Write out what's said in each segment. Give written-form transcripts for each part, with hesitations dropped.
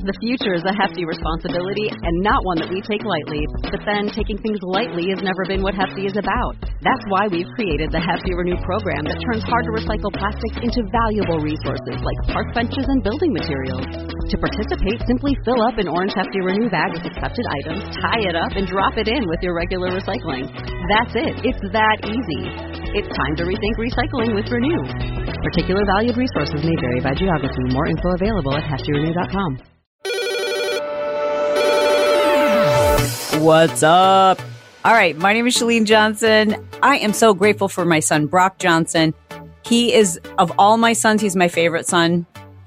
The future is a hefty responsibility and not one that we take lightly. But then taking things lightly has never been what Hefty is about. That's why we've created the Hefty Renew program that turns hard to recycle plastics into valuable resources like park benches and building materials. To participate, simply fill up an orange Hefty Renew bag with accepted items, tie it up, and drop it in with your regular recycling. That's it. It's that easy. It's time to rethink recycling with Renew. Particular valued resources may vary by geography. More info available at heftyrenew.com. What's up? All right, my name is Chalene Johnson. I am so grateful for my son, Brock Johnson. He is, of all my sons, he's my favorite son.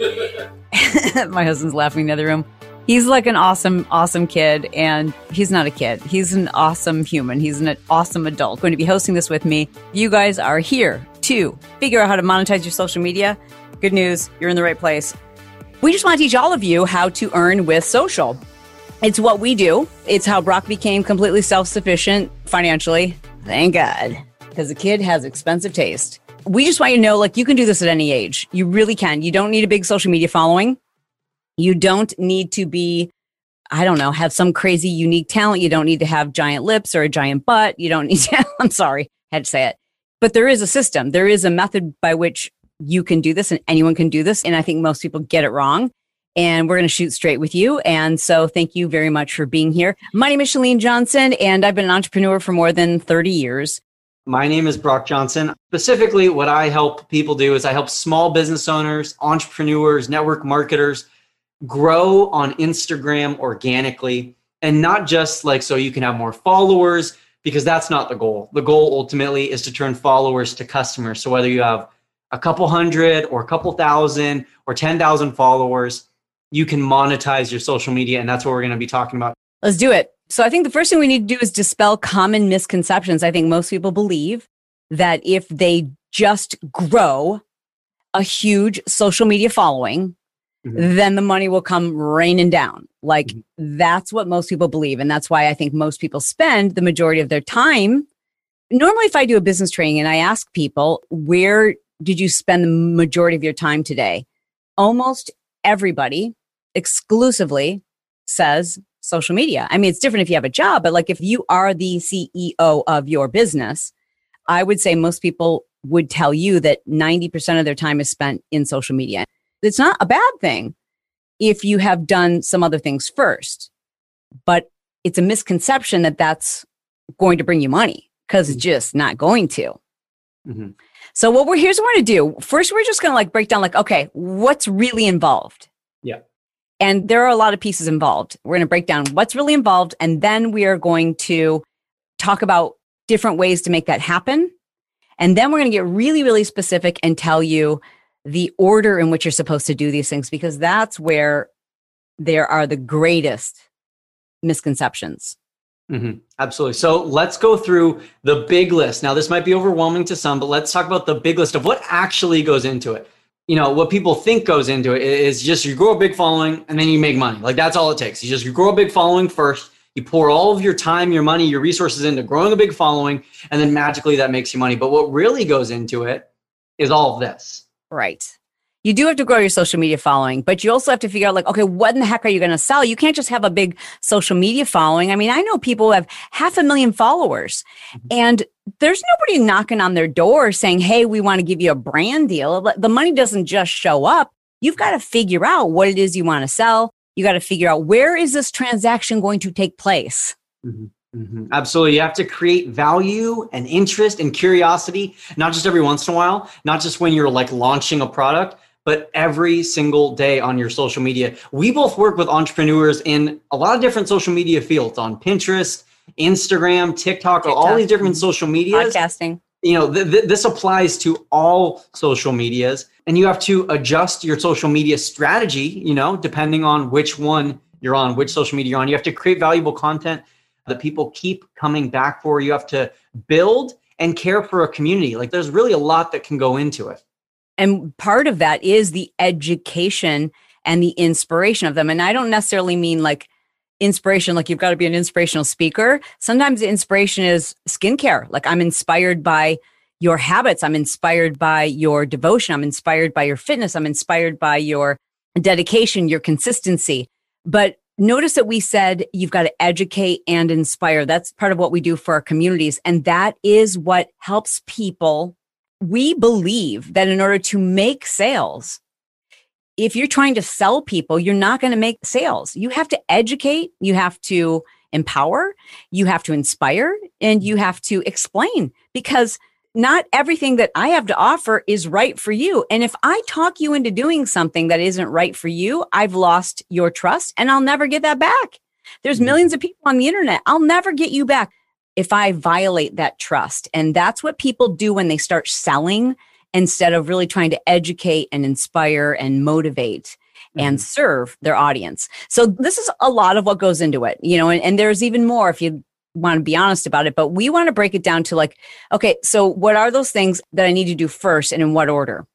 My husband's laughing in the other room. He's like an awesome, awesome kid, and he's not a kid. He's an awesome human. He's an awesome adult going to be hosting this with me. You guys are here to figure out how to monetize your social media. Good news, you're in the right place. We just want to teach all of you how to earn with social. It's what we do. It's how Brock became completely self-sufficient financially. Thank God. Because the kid has expensive taste. We just want you to know, like, you can do this at any age. You really can. You don't need a big social media following. You don't need to be, I don't know, have some crazy unique talent. You don't need to have giant lips or a giant butt. You don't need to, I'm sorry, I had to say it. But there is a system. There is a method by which you can do this and anyone can do this. And I think most people get it wrong. And we're going to shoot straight with you. And so thank you very much for being here. My name is Chalene Johnson, and I've been an entrepreneur for more than 30 years. My name is Brock Johnson. Specifically, what I help people do is I help small business owners, entrepreneurs, network marketers grow on Instagram organically. And not just like so you can have more followers, because that's not the goal. The goal ultimately is to turn followers to customers. So whether you have a couple hundred or a couple thousand or 10,000 followers, you can monetize your social media. And that's what we're going to be talking about. Let's do it. So I think the first thing we need to do is dispel common misconceptions. I think most people believe that if they just grow a huge social media following, then the money will come raining down. Like that's what most people believe. And that's why I think most people spend the majority of their time. Normally, if I do a business training and I ask people, where did you spend the majority of your time today? Almost everybody exclusively says social media. I mean, it's different if you have a job, but like if you are the CEO of your business, I would say most people would tell you that 90% of their time is spent in social media. It's not a bad thing if you have done some other things first, but it's a misconception that that's going to bring you money because it's just not going to. So here's what we're going to do. First, we're just going to like break down like, okay, what's really involved? Yeah. And there are a lot of pieces involved. We're going to break down what's really involved. And then we are going to talk about different ways to make that happen. And then we're going to get really, really specific and tell you the order in which you're supposed to do these things, because that's where there are the greatest misconceptions. Absolutely. So let's go through the big list. Now, this might be overwhelming to some, but let's talk about the big list of what actually goes into it. You know, what people think goes into it is just you grow a big following and then you make money. Like that's all it takes. You grow a big following first. You pour all of your time, your money, your resources into growing a big following, and then magically that makes you money. But what really goes into it is all of this. Right. You do have to grow your social media following, but you also have to figure out like, okay, what in the heck are you going to sell? You can't just have a big social media following. I mean, I know people who have 500,000 followers and there's nobody knocking on their door saying, hey, we want to give you a brand deal. The money doesn't just show up. You've got to figure out what it is you want to sell. You got to figure out where is this transaction going to take place? Absolutely. You have to create value and interest and curiosity, not just every once in a while, not just when you're like launching a product, but every single day on your social media. We both work with entrepreneurs in a lot of different social media fields on Pinterest, Instagram, TikTok, all these different social medias. Podcasting. You know, this applies to all social medias, and you have to adjust your social media strategy, you know, depending on which one you're on, which social media you're on. You have to create valuable content that people keep coming back for. You have to build and care for a community. Like there's really a lot that can go into it. And part of that is the education and the inspiration of them. And I don't necessarily mean like inspiration, like you've got to be an inspirational speaker. Sometimes the inspiration is skincare. Like I'm inspired by your habits. I'm inspired by your devotion. I'm inspired by your fitness. I'm inspired by your dedication, your consistency. But notice that we said you've got to educate and inspire. That's part of what we do for our communities. And that is what helps people. We believe that in order to make sales, if you're trying to sell people, you're not going to make sales. You have to educate, you have to empower, you have to inspire, and you have to explain, because not everything that I have to offer is right for you. And if I talk you into doing something that isn't right for you, I've lost your trust and I'll never get that back. There's millions of people on the internet. I'll never get you back if I violate that trust. And that's what people do when they start selling instead of really trying to educate and inspire and motivate and serve their audience. So this is a lot of what goes into it, and there's even more if you want to be honest about it, but we want to break it down to okay, so what are those things that I need to do first and in what order?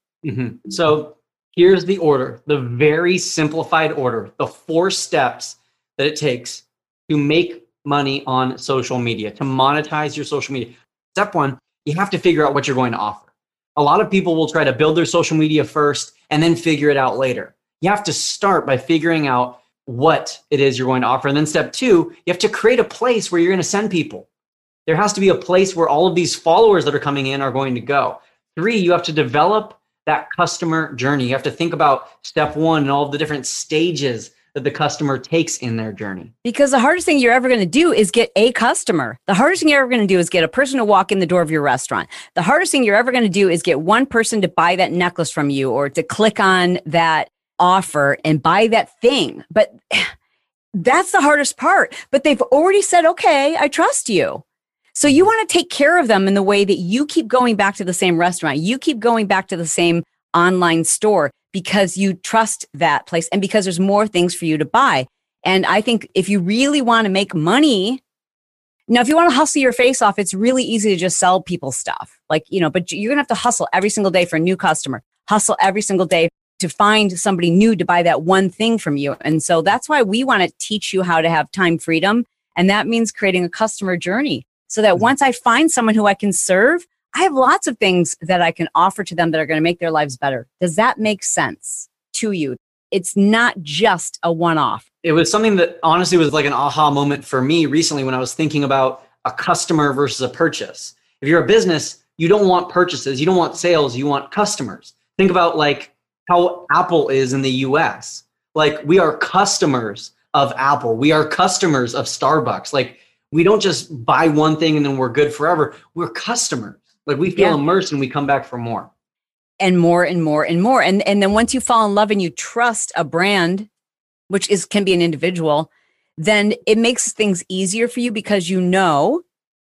So here's the order, the very simplified order, the 4 steps that it takes to make money on social media, to monetize your social media. Step 1, you have to figure out what you're going to offer. A lot of people will try to build their social media first and then figure it out later. You have to start by figuring out what it is you're going to offer. And then step 2, you have to create a place where you're going to send people. There has to be a place where all of these followers that are coming in are going to go. 3, you have to develop that customer journey. You have to think about step 1 and all of the different stages that the customer takes in their journey. Because the hardest thing you're ever going to do is get a customer. The hardest thing you're ever going to do is get a person to walk in the door of your restaurant. The hardest thing you're ever going to do is get one person to buy that necklace from you or to click on that offer and buy that thing. But that's the hardest part. But they've already said, okay, I trust you. So you want to take care of them in the way that you keep going back to the same restaurant. You keep going back to the same online store because you trust that place and because there's more things for you to buy. And I think if you really want to make money, now, if you want to hustle your face off, it's really easy to just sell people stuff. But you're going to have to hustle every single day for a new customer, hustle every single day to find somebody new to buy that one thing from you. And so that's why we want to teach you how to have time freedom. And that means creating a customer journey so that once I find someone who I can serve, I have lots of things that I can offer to them that are going to make their lives better. Does that make sense to you? It's not just a one-off. It was something that honestly was like an aha moment for me recently when I was thinking about a customer versus a purchase. If you're a business, you don't want purchases, you don't want sales, you want customers. Think about how Apple is in the US. We are customers of Apple. We are customers of Starbucks. We don't just buy one thing and then we're good forever. We're customers. We feel immersed and we come back for more. And more and more and more. And then once you fall in love and you trust a brand, which can be an individual, then it makes things easier for you because you know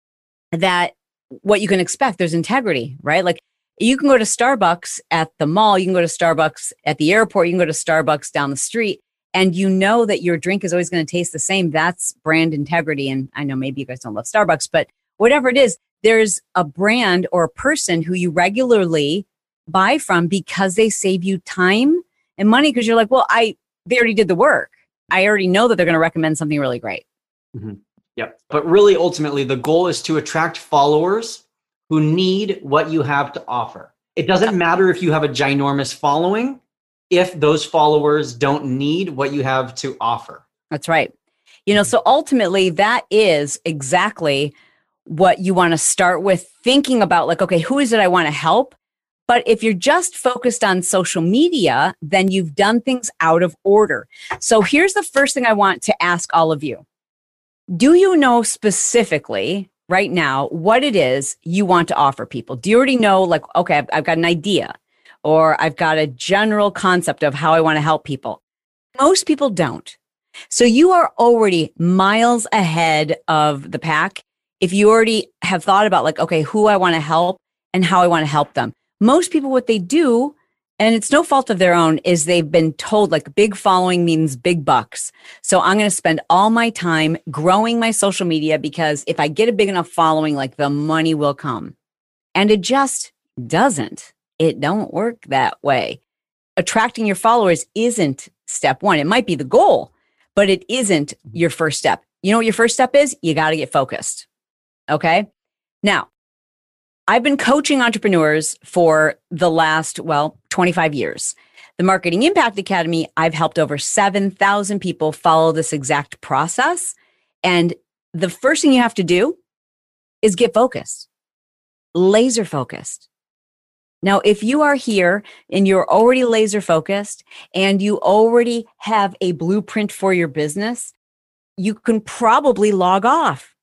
that what you can expect, there's integrity, right? You can go to Starbucks at the mall, you can go to Starbucks at the airport, you can go to Starbucks down the street, and you know that your drink is always going to taste the same. That's brand integrity. And I know maybe you guys don't love Starbucks, but whatever it is, there's a brand or a person who you regularly buy from because they save you time and money because you're they already did the work. I already know that they're going to recommend something really great. Mm-hmm. Yep. But really, ultimately, the goal is to attract followers who need what you have to offer. It doesn't matter if you have a ginormous following if those followers don't need what you have to offer. That's right. So ultimately, that is exactly what you want to start with, thinking about okay, who is it I want to help? But if you're just focused on social media, then you've done things out of order. So here's the first thing I want to ask all of you. Do you know specifically right now what it is you want to offer people? Do you already know, okay, I've got an idea or I've got a general concept of how I want to help people? Most people don't. So you are already miles ahead of the pack if you already have thought about okay, who I want to help and how I want to help them. Most people, what they do, and it's no fault of their own, is they've been told big following means big bucks. So I'm going to spend all my time growing my social media because if I get a big enough following, the money will come. And it just doesn't. It don't work that way. Attracting your followers isn't step 1. It might be the goal, but it isn't your first step. You know what your first step is? You got to get focused. Okay? Now, I've been coaching entrepreneurs for the last, 25 years. The Marketing Impact Academy, I've helped over 7,000 people follow this exact process. And the first thing you have to do is get focused, laser focused. Now, if you are here and you're already laser focused and you already have a blueprint for your business, you can probably log off.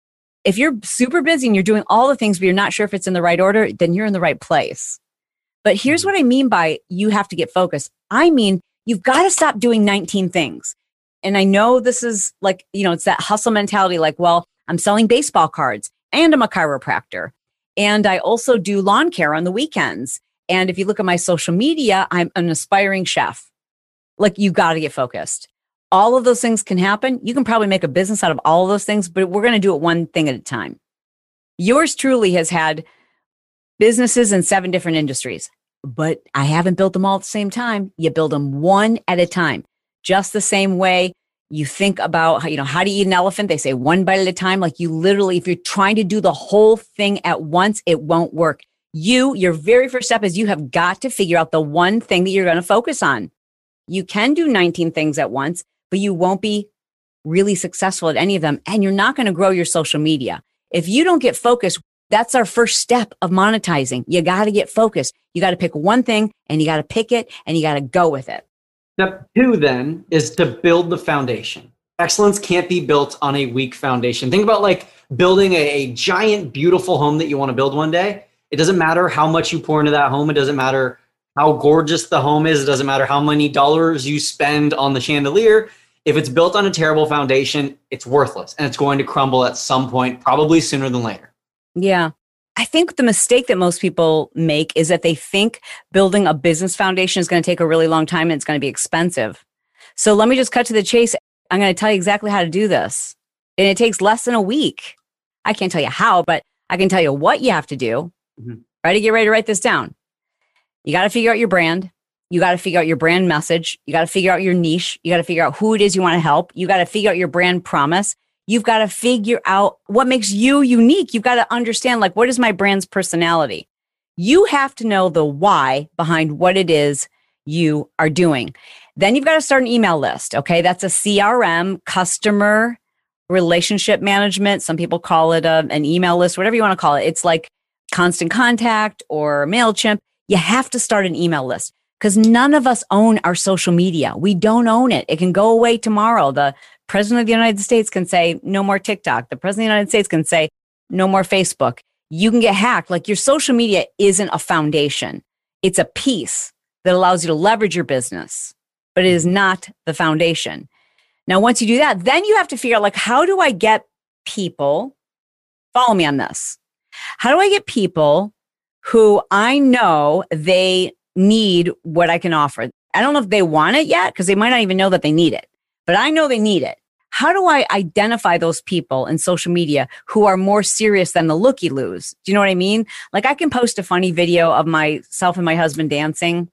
If you're super busy and you're doing all the things, but you're not sure if it's in the right order, then you're in the right place. But here's what I mean by you have to get focused. I mean, you've got to stop doing 19 things. And I know this is like, it's that hustle mentality, like, well, I'm selling baseball cards and I'm a chiropractor. And I also do lawn care on the weekends. And if you look at my social media, I'm an aspiring chef. Like, you got to get focused. All of those things can happen. You can probably make a business out of all of those things, but we're going to do it one thing at a time. Yours truly has had businesses in 7 different industries, but I haven't built them all at the same time. You build them one at a time. Just the same way you think about, how do you eat an elephant? They say one bite at a time. Like, you literally, if you're trying to do the whole thing at once, it won't work. Your very first step is you have got to figure out the one thing that you're going to focus on. You can do 19 things at once, but you won't be really successful at any of them. And you're not going to grow your social media. If you don't get focused, that's our first step of monetizing. You got to get focused. You got to pick one thing and you got to pick it and you got to go with it. Step 2 then is to build the foundation. Excellence can't be built on a weak foundation. Think about like building a giant, beautiful home that you want to build one day. It doesn't matter how much you pour into that home. It doesn't matter how gorgeous the home is. It doesn't matter how many dollars you spend on the chandelier. If it's built on a terrible foundation, it's worthless and it's going to crumble at some point, probably sooner than later. Yeah. I think the mistake that most people make is that they think building a business foundation is going to take a really long time and it's going to be expensive. So let me just cut to the chase. I'm going to tell you exactly how to do this. And it takes less than a week. I can't tell you how, but I can tell you what you have to do. Mm-hmm. Get ready to write this down. You got to figure out your brand. You got to figure out your brand message. You got to figure out your niche. You got to figure out who it is you want to help. You got to figure out your brand promise. You've got to figure out what makes you unique. You've got to understand, like, what is my brand's personality? You have to know the why behind what it is you are doing. Then you've got to start an email list. Okay. That's a CRM, customer relationship management. Some people call it an email list, whatever you want to call it. It's like Constant Contact or MailChimp. You have to start an email list because none of us own our social media. We don't own it. It can go away tomorrow. The President of the United States can say no more TikTok. The President of the United States can say no more Facebook. You can get hacked. Like, your social media isn't a foundation. It's a piece that allows you to leverage your business, but it is not the foundation. Now, once you do that, then you have to figure out, like, how do I get people, follow me on this. How do I get people who I know they need what I can offer? I don't know if they want it yet because they might not even know that they need it. But I know they need it. How do I identify those people in social media who are more serious than the looky-loos? Do you know what I mean? Like, I can post a funny video of myself and my husband dancing,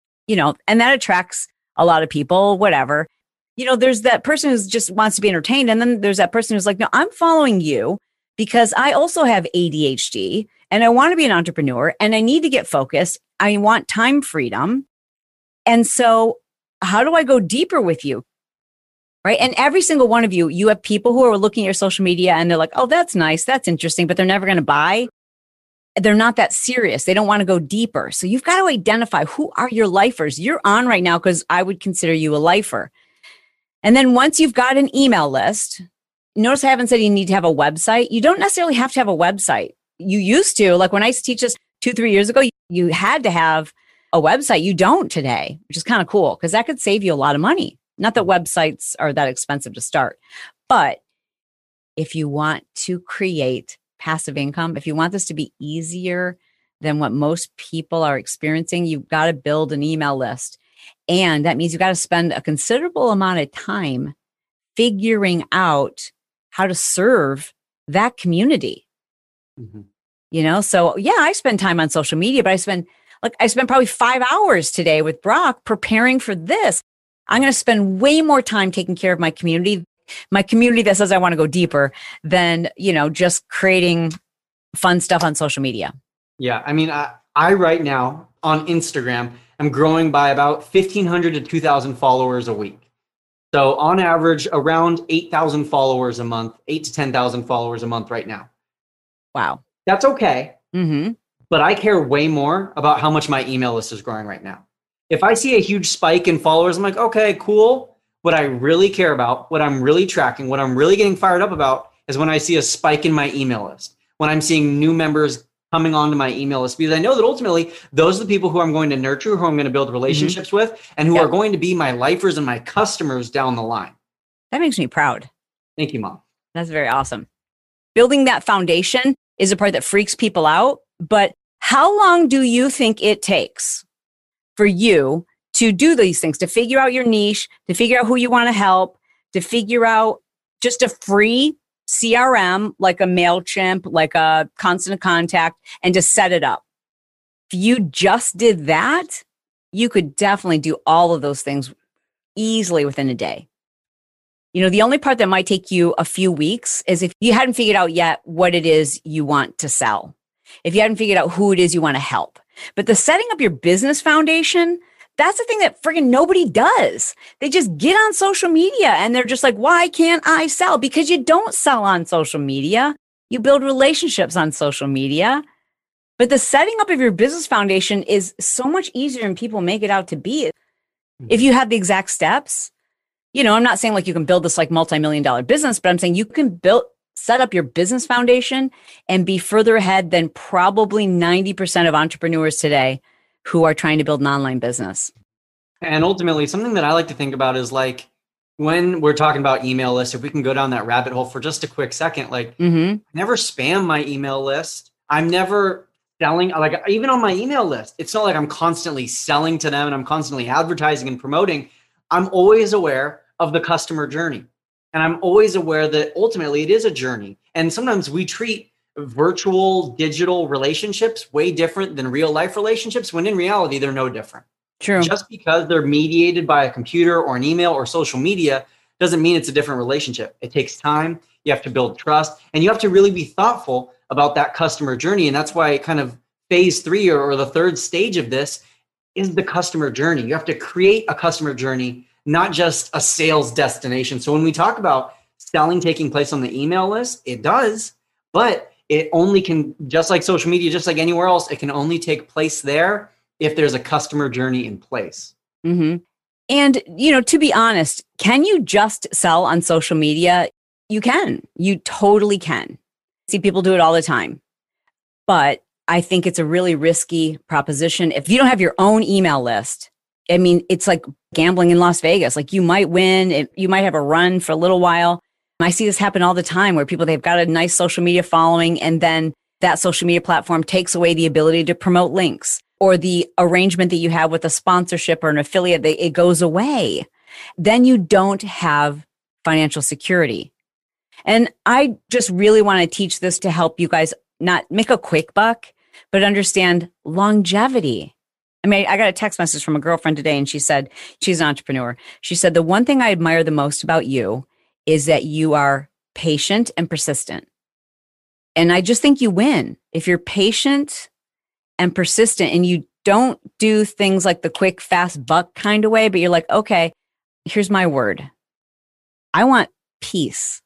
and that attracts a lot of people, whatever. There's that person who just wants to be entertained. And then there's that person who's like, no, I'm following you because I also have ADHD and I want to be an entrepreneur and I need to get focused. I want time freedom. And so how do I go deeper with you? Right. And every single one of you have people who are looking at your social media and they're like, oh, that's nice. That's interesting. But they're never going to buy. They're not that serious. They don't want to go deeper. So you've got to identify who are your lifers. You're on right now because I would consider you a lifer. And then once you've got an email list, notice I haven't said you need to have a website. You don't necessarily have to have a website. You used to, like when I used to teach this 2-3 years ago, you had to have a website. You don't today, which is kind of cool because that could save you a lot of money. Not that websites are that expensive to start, but if you want to create passive income, if you want this to be easier than what most people are experiencing, you've got to build an email list. And that means you've got to spend a considerable amount of time figuring out how to serve that community. Mm-hmm. So yeah, I spend time on social media, but I spend probably 5 hours today with Brock preparing for this. I'm going to spend way more time taking care of my community that says I want to go deeper than, just creating fun stuff on social media. Yeah. I mean, I right now on Instagram I'm growing by about 1,500 to 2,000 followers a week. So on average, around 8,000 followers a month, 8 to 10,000 followers a month right now. Wow. That's okay. Mm-hmm. But I care way more about how much my email list is growing right now. If I see a huge spike in followers, I'm like, okay, cool. What I really care about, what I'm really tracking, what I'm really getting fired up about is when I see a spike in my email list, when I'm seeing new members coming onto my email list, because I know that ultimately those are the people who I'm going to nurture, who I'm going to build relationships with, and who are going to be my lifers and my customers down the line. That makes me proud. Thank you, Mom. That's very awesome. Building that foundation is a part that freaks people out. But how long do you think it takes for you to do these things, to figure out your niche, to figure out who you want to help, to figure out just a free CRM, like a MailChimp, like a Constant Contact, and to set it up? If you just did that, you could definitely do all of those things easily within a day. You know, the only part that might take you a few weeks is if you hadn't figured out yet what it is you want to sell, if you hadn't figured out who it is you want to help. But the setting up your business foundation, that's the thing that friggin' nobody does. They just get on social media and they're just like, why can't I sell? Because you don't sell on social media. You build relationships on social media. But the setting up of your business foundation is so much easier than people make it out to be. If you have the exact steps, you know, I'm not saying like you can build this like multi-million-dollar business, but I'm saying you can set up your business foundation and be further ahead than probably 90% of entrepreneurs today who are trying to build an online business. And ultimately, something that I like to think about is like when we're talking about email lists, if we can go down that rabbit hole for just a quick second, like I never spam my email list. I'm never selling, like even on my email list, it's not like I'm constantly selling to them and I'm constantly advertising and promoting. I'm always aware of the customer journey. And I'm always aware that ultimately it is a journey. And sometimes we treat virtual digital relationships way different than real life relationships, when in reality, they're no different. True. Just because they're mediated by a computer or an email or social media doesn't mean it's a different relationship. It takes time. You have to build trust and you have to really be thoughtful about that customer journey. And that's why kind of phase 3 or the third stage of this is the customer journey. You have to create a customer journey, not just a sales destination. So when we talk about selling taking place on the email list, it does, but it only can, just like social media, just like anywhere else, it can only take place there if there's a customer journey in place. And, you know, to be honest, can you just sell on social media? You can. You totally can. See people do it all the time. But I think it's a really risky proposition. If you don't have your own email list, I mean, it's like gambling in Las Vegas. Like you might win, you might have a run for a little while. I see this happen all the time where people, they've got a nice social media following and then that social media platform takes away the ability to promote links, or the arrangement that you have with a sponsorship or an affiliate, it goes away. Then you don't have financial security. And I just really want to teach this to help you guys not make a quick buck, but understand longevity. I mean, I got a text message from a girlfriend today and she said, she's an entrepreneur. She said, the one thing I admire the most about you is that you are patient and persistent. And I just think you win if you're patient and persistent and you don't do things like the quick, fast buck kind of way, but you're like, okay, here's my word. I want peace.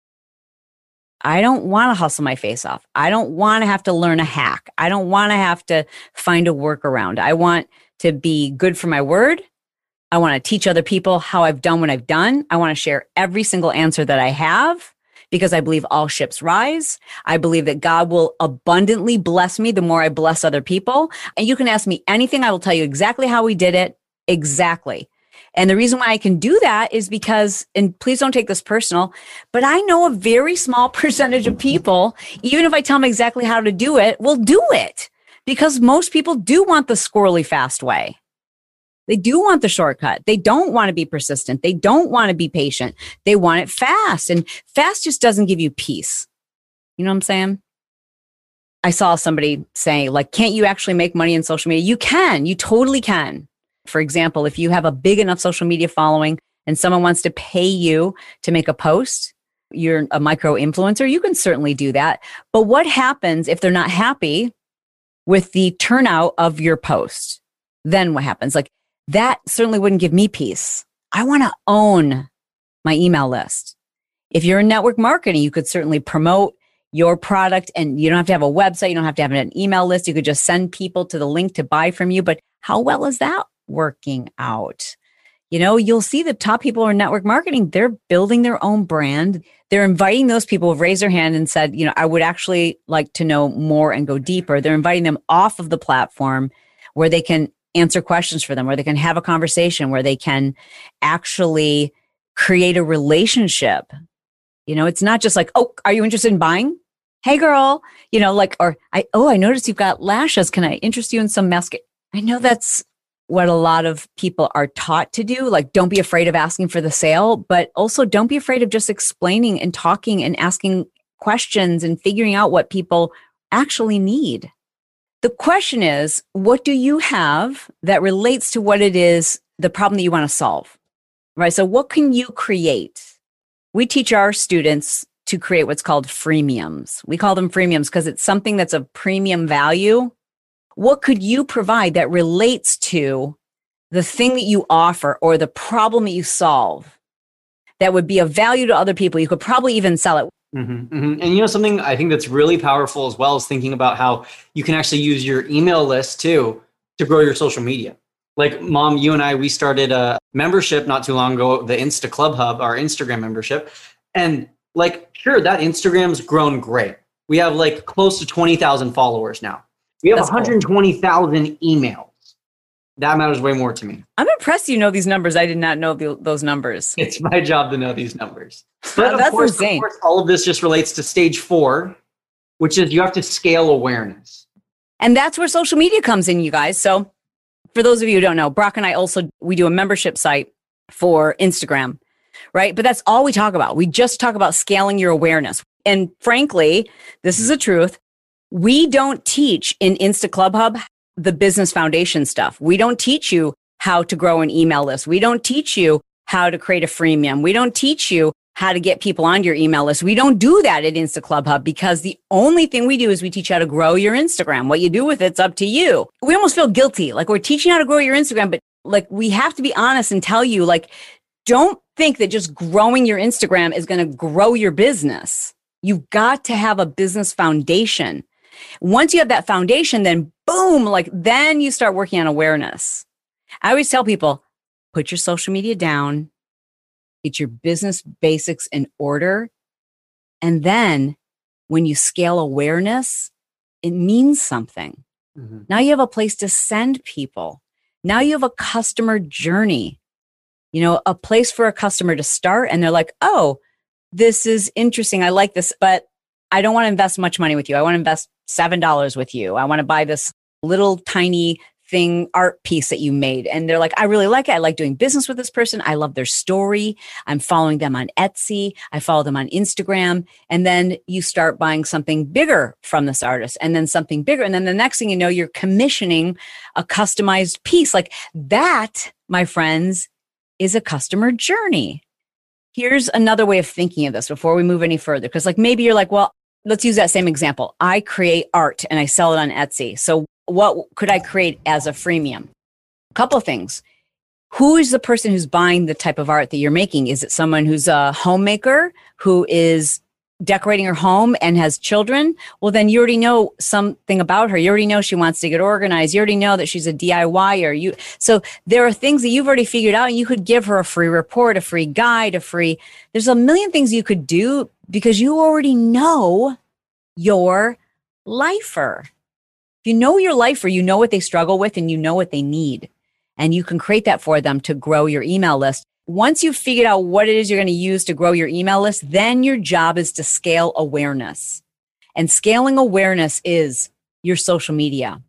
I don't want to hustle my face off. I don't want to have to learn a hack. I don't want to have to find a workaround. I want to be good for my word. I want to teach other people how I've done what I've done. I want to share every single answer that I have because I believe all ships rise. I believe that God will abundantly bless me the more I bless other people. And you can ask me anything. I will tell you exactly how we did it. Exactly. And the reason why I can do that is because, and please don't take this personal, but I know a very small percentage of people, even if I tell them exactly how to do it, will do it because most people do want the squirrely fast way. They do want the shortcut. They don't want to be persistent. They don't want to be patient. They want it fast. And fast just doesn't give you peace. You know what I'm saying? I saw somebody say, like, can't you actually make money in social media? You can. You totally can. For example, if you have a big enough social media following and someone wants to pay you to make a post, you're a micro influencer, you can certainly do that. But what happens if they're not happy with the turnout of your post? then what happens? Like that certainly wouldn't give me peace. I want to own my email list. If you're in network marketing, you could certainly promote your product and you don't have to have a website. You don't have to have an email list. You could just send people to the link to buy from you. But how well is that working out? You'll see the top people in network marketing, they're building their own brand. They're inviting those people who've raised their hand and said, I would actually like to know more and go deeper. They're inviting them off of the platform where they can answer questions for them, where they can have a conversation, where they can actually create a relationship. It's not just like, oh, are you interested in buying? Hey, girl, I noticed you've got lashes. Can I interest you in some mascara? I know that's what a lot of people are taught to do. Like, don't be afraid of asking for the sale, but also don't be afraid of just explaining and talking and asking questions and figuring out what people actually need. The question is, what do you have that relates to what it is, the problem that you want to solve, right? So what can you create? We teach our students to create what's called freemiums. We call them freemiums because it's something that's of premium value. What could you provide that relates to the thing that you offer or the problem that you solve that would be of value to other people? You could probably even sell it. Mm-hmm, mm-hmm. And something I think that's really powerful as well is thinking about how you can actually use your email list too to grow your social media. Like Mom, you and I, we started a membership not too long ago, the Insta Club Hub, our Instagram membership. And sure, that Instagram's grown great. We have close to 20,000 followers now. We have 120,000 emails. That matters way more to me. I'm impressed you know these numbers. I did not know those numbers. It's my job to know these numbers. But that's insane. Of course, all of this just relates to stage 4, which is you have to scale awareness. And that's where social media comes in, you guys. So for those of you who don't know, Brock and I we do a membership site for Instagram, right? But that's all we talk about. We just talk about scaling your awareness. And frankly, this is the truth. We don't teach in Insta Club Hub the business foundation stuff. We don't teach you how to grow an email list. We don't teach you how to create a freemium. We don't teach you how to get people on your email list. We don't do that at Insta Club Hub because the only thing we do is we teach you how to grow your Instagram. What you do with it's up to you. We almost feel guilty. We're teaching how to grow your Instagram, but we have to be honest and tell you, don't think that just growing your Instagram is going to grow your business. You've got to have a business foundation. Once you have that foundation, then boom, then you start working on awareness. I always tell people, put your social media down, get your business basics in order. And then when you scale awareness, it means something. Mm-hmm. Now you have a place to send people. Now you have a customer journey, a place for a customer to start. And they're like, oh, this is interesting. I like this, but I don't want to invest much money with you. I want to invest $7 with you. I want to buy this little tiny art piece that you made. And they're like, I really like it. I like doing business with this person. I love their story. I'm following them on Etsy. I follow them on Instagram. And then you start buying something bigger from this artist and then something bigger. And then the next thing you know, you're commissioning a customized piece. That, my friends, is a customer journey. Here's another way of thinking of this before we move any further. Because maybe you're like, well, let's use that same example. I create art and I sell it on Etsy. So what could I create as a freemium? A couple of things. Who is the person who's buying the type of art that you're making? Is it someone who's a homemaker who is decorating her home and has children? Well, then you already know something about her. You already know she wants to get organized. You already know that she's a DIYer. So there are things that you've already figured out, and you could give her a free report, a free guide, there's a million things you could do because you already know your lifer. If you know your lifer, you know what they struggle with and you know what they need. And you can create that for them to grow your email list. Once you've figured out what it is you're going to use to grow your email list, then your job is to scale awareness. And scaling awareness is your social media.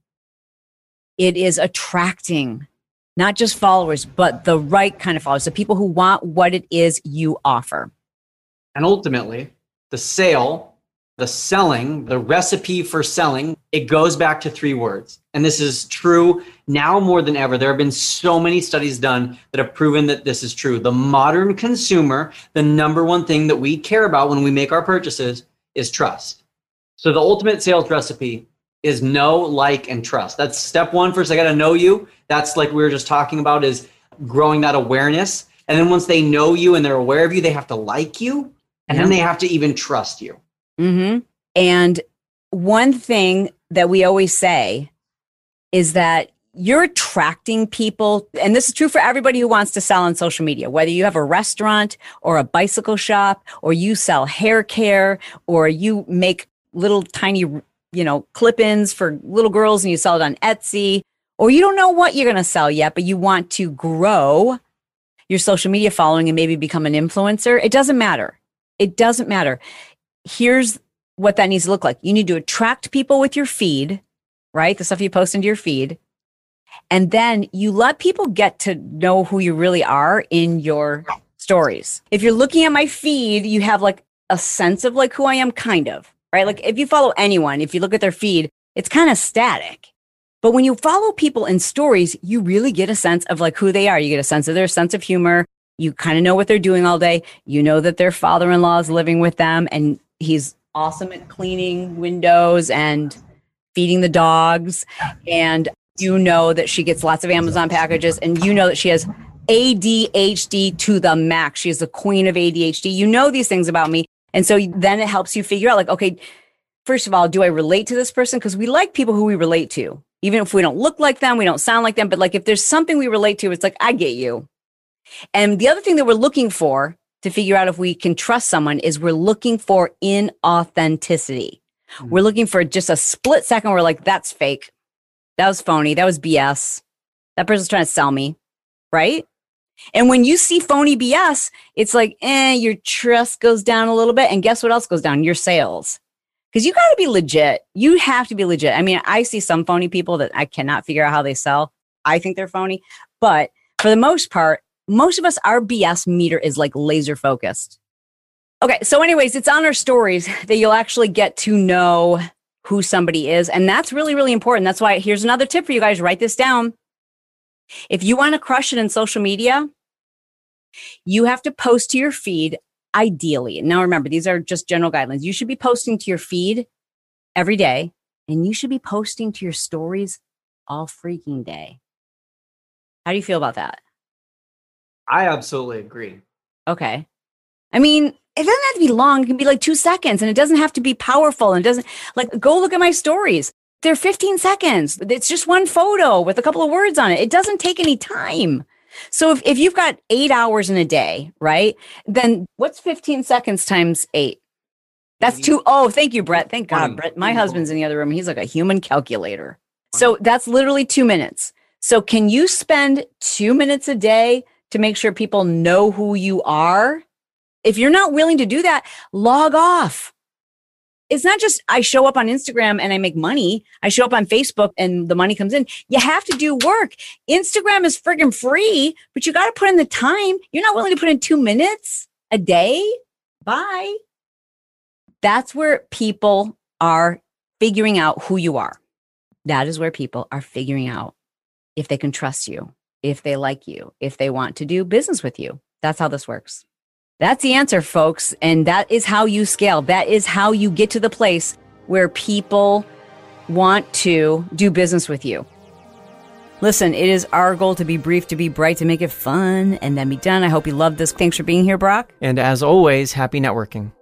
It is attracting not just followers, but the right kind of followers, the people who want what it is you offer. And ultimately, the sale, the selling, the recipe for selling, it goes back to 3 words. And this is true now more than ever. There have been so many studies done that have proven that this is true. The modern consumer, the number one thing that we care about when we make our purchases is trust. So the ultimate sales recipe is know, like, and trust. That's step one. First, I got to know you. That's like we were just talking about, is growing that awareness. And then once they know you and they're aware of you, they have to like you, and then they have to even trust you. Mm-hmm. And one thing that we always say is that you're attracting people, and this is true for everybody who wants to sell on social media, whether you have a restaurant or a bicycle shop, or you sell hair care, or you make little tiny, clip-ins for little girls and you sell it on Etsy, or you don't know what you're going to sell yet, but you want to grow your social media following and maybe become an influencer. It doesn't matter. It doesn't matter. Here's what that needs to look like. You need to attract people with your feed, right? The stuff you post into your feed. And then you let people get to know who you really are in your stories. If you're looking at my feed, you have like a sense of like who I am, kind of, right? Like if you follow anyone, if you look at their feed, it's kind of static. But when you follow people in stories, you really get a sense of like who they are. You get a sense of their sense of humor. You kind of know what they're doing all day. You know that their father-in-law is living with them and he's awesome at cleaning windows and feeding the dogs. And you know that she gets lots of Amazon packages, and you know that she has ADHD to the max. She is the queen of ADHD. You know these things about me. And so then it helps you figure out like, okay, first of all, do I relate to this person? Because we like people who we relate to. Even if we don't look like them, we don't sound like them. But like if there's something we relate to, it's like, I get you. And the other thing that we're looking for to figure out if we can trust someone is we're looking for inauthenticity. Mm-hmm. We're looking for just a split second where we're like, that's fake. That was phony. That was BS. That person's trying to sell me, right? And when you see phony BS, it's like, your trust goes down a little bit. And guess what else goes down? Your sales. Because you got to be legit. You have to be legit. I mean, I see some phony people that I cannot figure out how they sell. I think they're phony. But for the most part, most of us, our BS meter is like laser focused. Okay. So anyways, it's on our stories that you'll actually get to know who somebody is. And that's really, really important. That's why here's another tip for you guys. Write this down. If you want to crush it in social media, you have to post to your feed ideally. Now, remember, these are just general guidelines. You should be posting to your feed every day, and you should be posting to your stories all freaking day. How do you feel about that? I absolutely agree. Okay. I mean, it doesn't have to be long. It can be like 2 seconds, and it doesn't have to be powerful. And it doesn't go look at my stories. They're 15 seconds. It's just one photo with a couple of words on it. It doesn't take any time. So if you've got 8 hours in a day, right, then what's 15 seconds times 8? That's 2. Oh, thank you, Brett. Thank God, Brett. My husband's in the other room. He's like a human calculator. So that's literally 2 minutes. So can you spend 2 minutes a day to make sure people know who you are? If you're not willing to do that, log off. It's not just I show up on Instagram and I make money. I show up on Facebook and the money comes in. You have to do work. Instagram is friggin' free, but you got to put in the time. You're not willing to put in 2 minutes a day? Bye. That's where people are figuring out who you are. That is where people are figuring out if they can trust you, if they like you, if they want to do business with you. That's how this works. That's the answer, folks. And that is how you scale. That is how you get to the place where people want to do business with you. Listen, it is our goal to be brief, to be bright, to make it fun, and then be done. I hope you loved this. Thanks for being here, Brock. And as always, happy networking.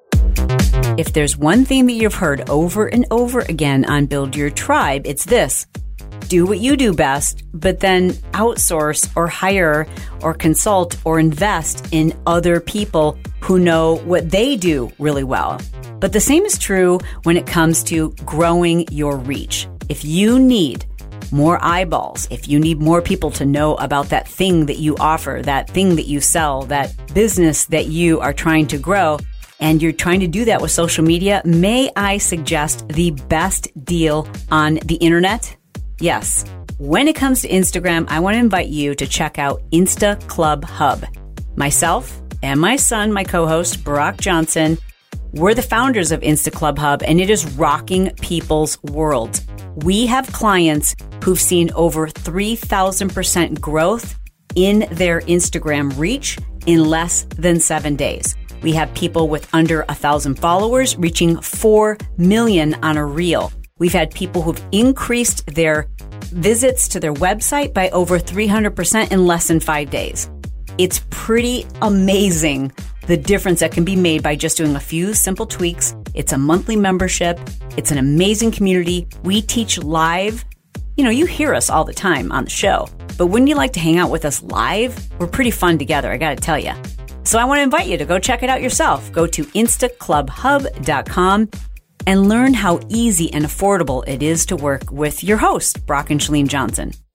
If there's one theme that you've heard over and over again on Build Your Tribe, it's this. Do what you do best, but then outsource or hire or consult or invest in other people who know what they do really well. But the same is true when it comes to growing your reach. If you need more eyeballs, if you need more people to know about that thing that you offer, that thing that you sell, that business that you are trying to grow, and you're trying to do that with social media, may I suggest the best deal on the internet? Yes. When it comes to Instagram, I want to invite you to check out Insta Club Hub. Myself and my son, my co-host, Brock Johnson, we're the founders of Insta Club Hub, and it is rocking people's worlds. We have clients who've seen over 3,000% growth in their Instagram reach in less than 7 days. We have people with under 1,000 followers reaching 4 million on a reel. We've had people who've increased their visits to their website by over 300% in less than 5 days. It's pretty amazing the difference that can be made by just doing a few simple tweaks. It's a monthly membership. It's an amazing community. We teach live. You know, you hear us all the time on the show, but wouldn't you like to hang out with us live? We're pretty fun together, I got to tell you. So I want to invite you to go check it out yourself. Go to instaclubhub.com and learn how easy and affordable it is to work with your host, Brock and Chalene Johnson.